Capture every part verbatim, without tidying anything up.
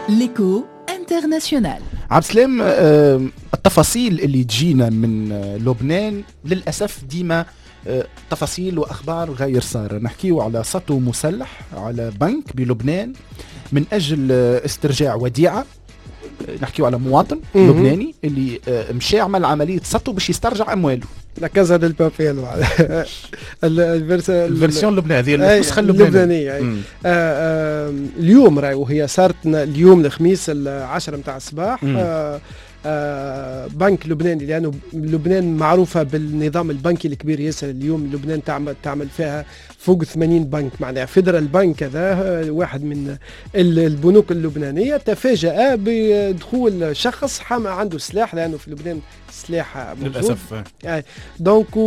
ليكو انترناسيونال. عبد السلام، التفاصيل اللي تجينا من لبنان للأسف ديما تفاصيل وأخبار غير صار. نحكيو على سطو مسلح على بنك بلبنان من أجل استرجاع وديعة. نحكيو على مواطن م-م. لبناني اللي مشى عمل عملية سطو باش يسترجع أمواله. لا كازا ديل بابيل الفيرسيون اللبنانية هذه النسخة اللبنانية. اليوم راهي وهي صارت اليوم الخميس العشرة متاع الصباح. آه آه بنك لبناني، لأنه لبنان معروفة بالنظام البنكي الكبير ياسر. اليوم لبنان تعمل تعمل فيها فوق ثمانين بنك، معناها فيدرال بنك هذا واحد من البنوك اللبنانية تفاجأ بدخول شخص حامل عنده سلاح، لأنه في لبنان سلاح للأسف. آه دونك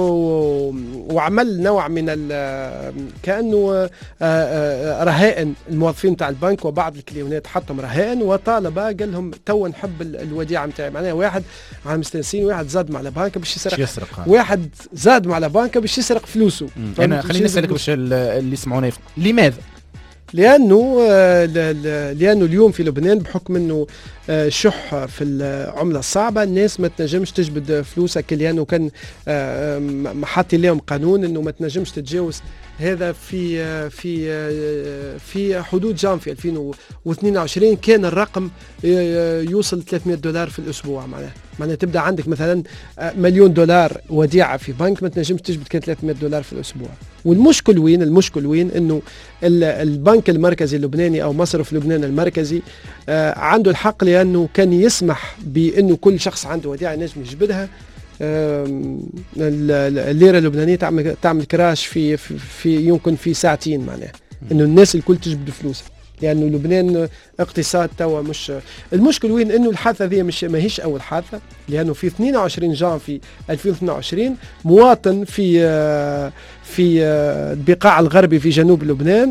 وعمل نوع من كأنه آه رهائن الموظفين تاع البنك وبعض الكليونات حطهم رهائن، وطالب قال لهم تو نحب الوديعة متاعي. معناها واحد عام مستنسين، واحد زاد مع البنك باش يسرق, يسرق واحد زاد مع البنك باش يسرق فلوسه. أنا خليني نسألك باش اللي يسمعونا لماذا؟ لأنه لأنه اليوم في لبنان بحكم أنه شح في العملة الصعبة، الناس ما تنجمش تجبد فلوسها، لأنه كان محاطي لهم قانون أنه ما تنجمش تتجاوز هذا في في في حدود جانفي ألفين واثنين وعشرين كان الرقم يوصل ثلاثمئة دولار في الأسبوع. معناها معناها تبدأ عندك مثلا مليون دولار وديعة في بنك ما تنجمش تجبد كان ثلاثمئة دولار في الأسبوع. والمشكل وين؟ المشكل وين؟ انه البنك المركزي اللبناني او مصرف لبنان المركزي آه عنده الحق، لانه كان يسمح بانه كل شخص عنده وديعه ينجم يجبدها. آه الليره اللبنانيه تعمل تعمل كراش في, في في يمكن في ساعتين، معناها انه الناس الكل تجبد فلوسها، لانه يعني لبنان اقتصاد توا مش. المشكل وين؟ انه الحادثه هذه مش ماهيش اول حادثه، لانه في اثنين وعشرين جانفي ألفين واثنين وعشرين مواطن في في البقاع الغربي في جنوب لبنان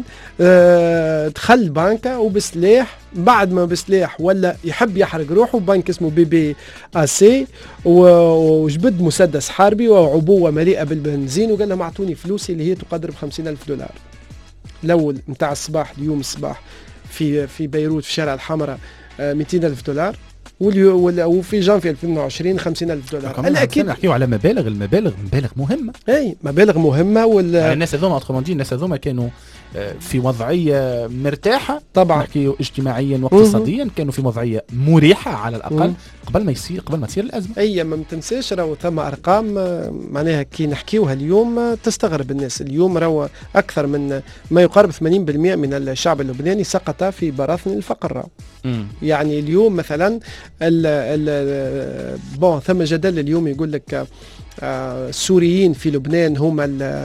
دخل بنكه وبسلاح، بعد ما بسلاح ولا يحب يحرق روحه، بنك اسمه بي بي اسي، وجبد مسدس حربي وعبوه مليئه بالبنزين، وقال لهم اعطوني فلوسي اللي هي تقدر بخمسين ألف دولار. الأول متاع الصباح اليوم الصباح في في بيروت في شارع الحمراء مئتين ألف دولار، وفي جانفي ألفين وعشرين خمسين ألف دولار. الأكيد نحكيو على مبالغ، المبالغ مبالغ مهمة. أي مبالغ مهمة. وال يعني الناس هذوما أتخمندين الناس هذوما كانوا في وضعية مرتاحة طبعا، نحكيو اجتماعيا واقتصاديا م- كانوا في وضعية مريحة على الأقل م- قبل ما يصير قبل ما تصير الأزمة. أي ما تنساش راهو ثم أرقام معناها كي نحكيوها اليوم تستغرب الناس. اليوم راهو أكثر من ما يقارب ثمانين بالمئة من الشعب اللبناني سقط في براثن الفقر. يعني اليوم مثلا ال ال بون ثم جدل اليوم يقول لك السوريين في لبنان هم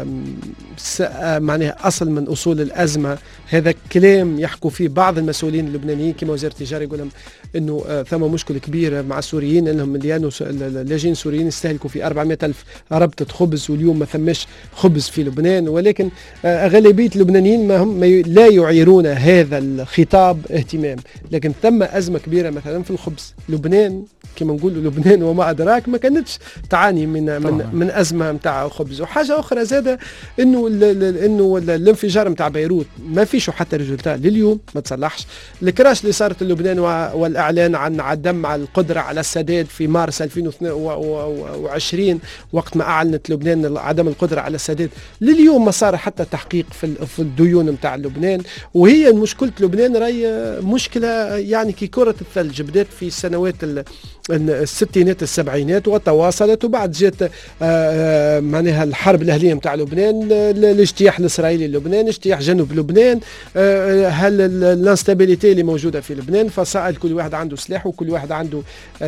معناها أصل من أصول الأزمة. هذا كلام يحكوا فيه بعض المسؤولين اللبنانيين كما وزير التجارة، يقول لهم إنه ثم مشكلة كبيرة مع السوريين، إنهم لأنه اللاجئين السوريين يستهلكوا في أربعمئة ألف ربطة خبز، واليوم ما ثمش خبز في لبنان. ولكن أغلبية اللبنانيين ما هم لا يعيرون هذا الخطاب اهتمام، لكن ثم أزمة كبيرة مثلا في الخبز. لبنان كما نقول لبنان وما أدراك ما كانتش تعاني من من, من أزمة متاع خبز. وحاجة أخرى زادة إنه إنه الانفجار متاع بيروت ما فيش حتى ريزولتا لليوم ما تصلحش. الكراش اللي صارت للبنان والإعلان عن عدم على القدرة على السداد في مارس ألفين واثنين وعشرين وقت ما أعلنت لبنان عدم القدرة على السداد، لليوم ما صار حتى تحقيق في في الديون متاع لبنان. وهي مشكلة لبنان راهي مشكلة يعني كي كرة الثلج بدأت في السنوات الستينات السبعينات وتواصلت، وبعد جات معناها الحرب الأهلية متاع لبنان، الاجتياح الإسرائيلي للبنان، اجتياح جنوب لبنان، هل الانستابيليتي اللي موجودة في لبنان، فسأل كل واحد عنده سلاح وكل واحد عنده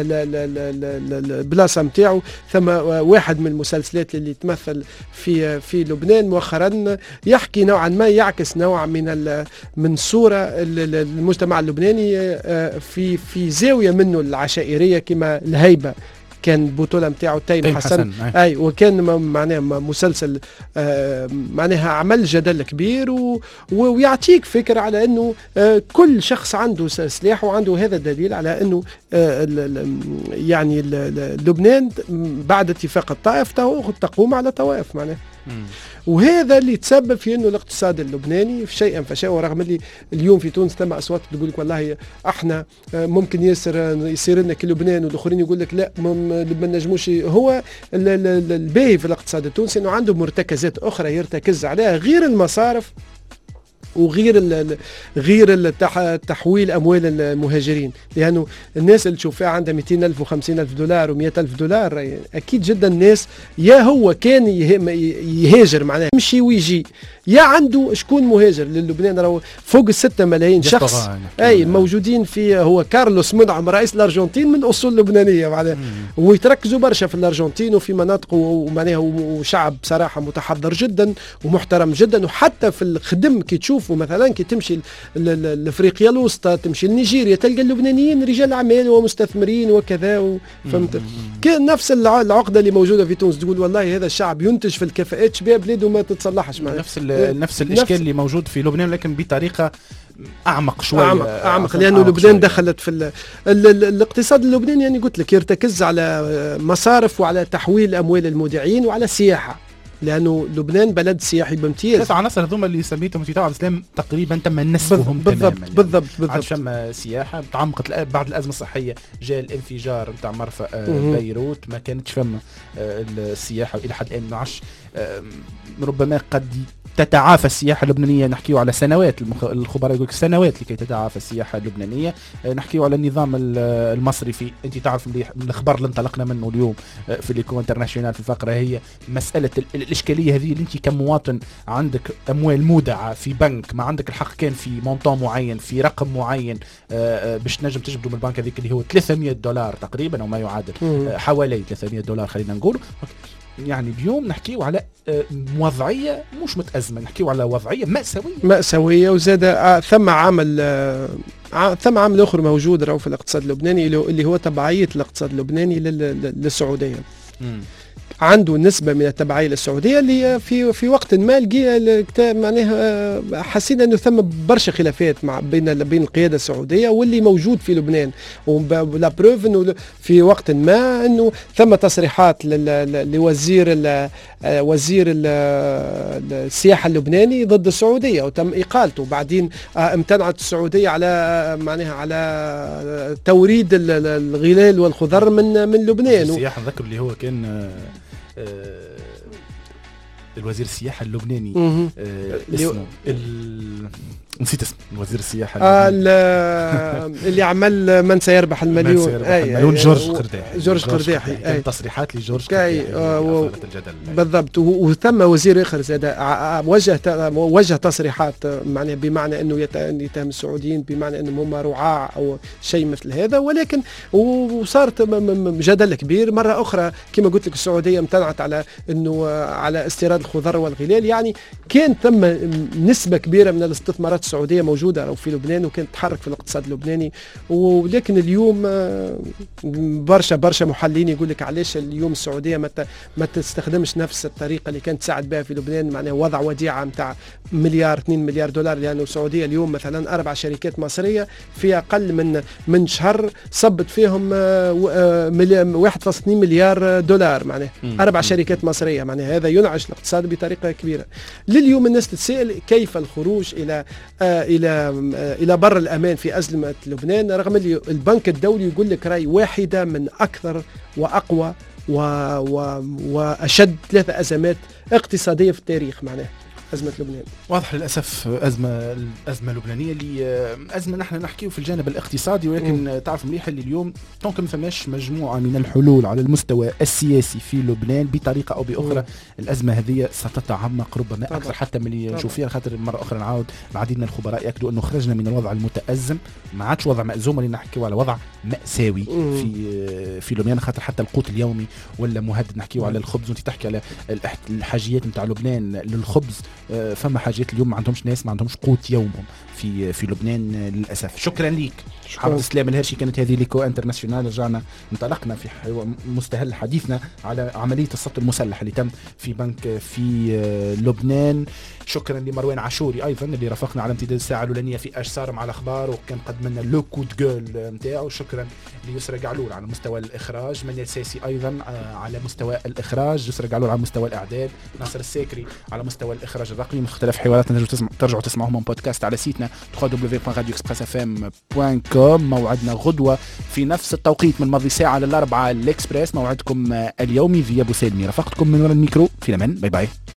البلاصة متاعه. ثم واحد من المسلسلات اللي تمثل في في لبنان مؤخرا يحكي نوعا ما يعكس نوع من من صورة المجتمع اللبناني في في زاوية منه العشائرية كما الهيبة كان بطولة متاعه تيم حسن, حسن. أي. أي وكان معناها مسلسل آه معناها عمل جدل كبير و ويعطيك فكرة على أنه آه كل شخص عنده سلاح، وعنده هذا الدليل على أنه آه يعني لبنان بعد اتفاق الطائف تقوم على طوائف معناها. وهذا اللي تسبب في انه الاقتصاد اللبناني في شيئا فشيئا. ورغم اللي اليوم في تونس ثم اصوات تقول لك والله احنا ممكن يصير يصير لنا كلبنان، والاخرين يقول لك لا ما نجموش. هو الباهي في الاقتصاد التونسي انه عنده مرتكزات اخرى يرتكز عليها غير المصارف وغير ال غير التح تحويل اموال المهاجرين، لانه الناس اللي تشوف فيها عندها مئتين ألف وخمسين ألف دولار ومئة ألف دولار اكيد جدا الناس يا هو كان يهاجر معناها يمشي ويجي، يا عنده شكون مهاجر للبنان. راهو فوق الستة ملايين شخص اي موجودين في. هو كارلوس منعم رئيس الارجنتين من اصول لبنانيه معناها، ويتركزوا برشا في الارجنتين وفي مناطق ومعناها وشعب بصراحه متحضر جدا ومحترم جدا. وحتى في الخدم كي تشوف مثلا كي تمشي لافريقيا الوسطى تمشي لنيجيريا تلقى اللبنانيين رجال اعمال ومستثمرين وكذا، فهمت؟ نفس العقده اللي موجوده في تونس، تقول والله هذا الشعب ينتج في الكفاءات شباب بلاده ما تتصلحش معنا. نفس نفس الاشكال اللي موجود في لبنان لكن بطريقه اعمق شويه، اعمق, أعمق لانه لبنان دخلت في ال ال ال الاقتصاد اللبناني يعني قلت لك يرتكز على مصارف وعلى تحويل اموال المودعين وعلى سياحه، لانه لبنان بلد سياحي بامتياز. ثلاث عناصر هذوما اللي سميتهم في تاع الاسلام تقريبا تم نسفهم بالضبط تماما. بالضبط بالضبط. شم سياحه تعمقت بعد الازمه الصحيه، جاء الانفجار نتاع مرفأ بيروت، ما كانتش فما السياحه الى حد الان. ما عادش ربما قد تتعافى السياحة اللبنانية. نحكيو على سنوات، الخبراء يقولك سنوات لكي تتعافى السياحة اللبنانية. نحكيو على النظام المصري في، انت تعرف مليح من الخبر اللي انطلقنا منه اليوم في ليكو انترناشيونال في الفقرة، هي مسألة الإشكالية هذه اللي انت كمواطن عندك أموال مودعة في بنك، ما عندك الحق كان في مونطون معين في رقم معين باش تنجم تجبده من البنك هذيك اللي هو ثلاثمئة دولار تقريبا أو ما يعادل حوالي ثلاثمئة دولار خلينا نقول. يعني اليوم نحكيو على وضعية مش متأزمة، نحكيو على وضعية مأساوية مأساوية. وزاد ثم عامل ثم عامل آخر موجود راهو في الاقتصاد اللبناني اللي هو تبعية الاقتصاد اللبناني للسعودية. م. عنده نسبة من التبعية للسعودية اللي في في وقت ما لقي معناها حسينا انه ثم برشا خلافات مع بين بين القيادة السعودية واللي موجود في لبنان. ولا بروف انه في وقت ما انه ثم تصريحات لوزير وزير السياحة اللبناني ضد السعودية وتم اقالته. بعدين امتنعت السعودية على معناها على توريد الغلال والخضر من من لبنان. السياحة نذكر اللي هو كان آه الوزير السياحة اللبناني آه اسمه ال... نسيت اسمه وزير السياحة آه اللي عمل من سيربح المليون، المليون جورج قرداحي. جورج قرداحي كان تصريحات لجورج قرداحي و... بالضبط. وثم وزير اخر زاد وجه وجه تصريحات معناه بمعنى انه يتهم السعوديين بمعنى انهم هم رعاع او شيء مثل هذا. ولكن وصارت جدل كبير مرة اخرى كما قلت لك. السعودية امتنعت على انه على استيراد الخضر والغلال. يعني كان ثم نسبة كبيرة من الاستثمارات السعودية موجودة في لبنان وكانت تحرك في الاقتصاد اللبناني. ولكن اليوم برشا برشا محللين يقول لك علاش اليوم السعودية ما ما تستخدمش نفس الطريقة اللي كانت تساعد بها في لبنان، معناه وضع وديعة متاع مليار اثنين مليار دولار. لأنه السعودية اليوم مثلا أربع شركات مصرية في أقل من من شهر صبت فيهم واحد فاصلة اثنين مليار دولار، معناه أربع شركات مصرية. معناه هذا ينعش الاقتصاد بطريقة كبيرة. لليوم الناس تتساءل كيف الخروج إلى آه الى آه الى بر الامان في ازمه لبنان، رغم اللي البنك الدولي يقول لك راي واحده من اكثر واقوى و و واشد ثلاثه ازمات اقتصاديه في التاريخ. معناه أزمة لبنان واضح للأسف أزمة الأزمة اللبنانية اللي أزمة نحن نحكيه في الجانب الاقتصادي، ولكن م. تعرف مليح اللي اليوم طونك ما فماش مجموعة من الحلول على المستوى السياسي في لبنان بطريقة أو بأخرى م. الأزمة هذه ستتعمق ربما طبعا. أكثر حتى من اللي نشوف فيها. خاطر مرة أخرى نعاود العديد من الخبراء يأكدوا أنه خرجنا من الوضع المتأزم، ما عادش وضع مأزوم اللي نحكيه على وضع مأساوي م. في في لبنان. خاطر حتى القوت اليومي ولا مهدد. نحكيه على الخبز وانت تحكي على الحاجيات نتاع لبنان للخبز فما حاجات اليوم ما عندهمش ناس ما عندهمش قوت يومهم في في لبنان للاسف. شكرا ليك عبد السلام الهرشي. كانت هذه ليكو انترناسيونال. رجعنا انطلقنا في مستهل حديثنا على عمليه السطو المسلح اللي تم في بنك في لبنان. شكرا لمروان عاشوري ايضا اللي رافقنا على امتداد الساعه الاولانيه في اش صار مع الاخبار وكان قدم لنا لو كود جول نتاعو. شكرا ليسرى قعلول على مستوى الاخراج، منيل ساسي ايضا على مستوى الاخراج، يسرى قعلول على مستوى الاعداد، ناصر الساكري على مستوى الاخراج الرقمي. مختلف حواراتنا ترجعوا ترجعوا تسمعوهم بودكاست على سيتنا دبليو دبليو دبليو دوت راديو اكسبريس اف ام دوت كوم. موعدنا غدوه في نفس التوقيت من ماضي ساعه للاربعه الاكسبريس. موعدكم اليومي في ابو سالمي. رافقتكم من وراء الميكرو في الامان. باي باي.